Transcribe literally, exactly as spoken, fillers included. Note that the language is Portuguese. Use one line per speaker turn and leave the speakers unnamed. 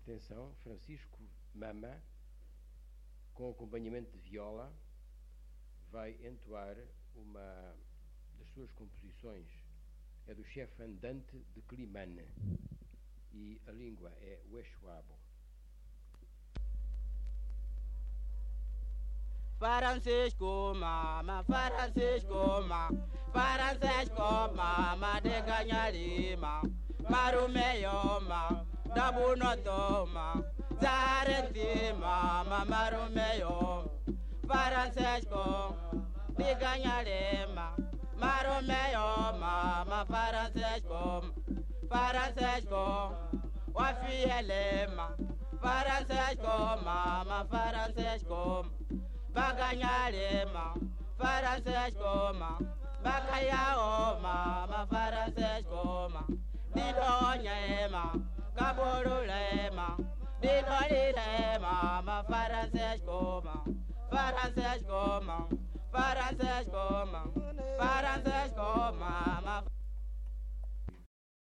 Atenção, Francisco Mama, com acompanhamento de viola, vai entoar uma das suas composições. É do chefe andante de Climane e a língua é o Exuabo.
Francisco Mama, Francisco Mama, Francisco Mama de Ganharima, Marumeyoma, Dabunotoma, Zaretima, Marumeyoma, Francisco de Ganharima, Marumeyoma, Francisco, Francisco, Wafielema, Francisco Mama, Francisco. Baganyarema, Francisco ma, Bakayao ma, Francisco ma, Didonyema, Kaburulema, Didolilema, ma, Francisco ma, Francisco ma, Francisco ma,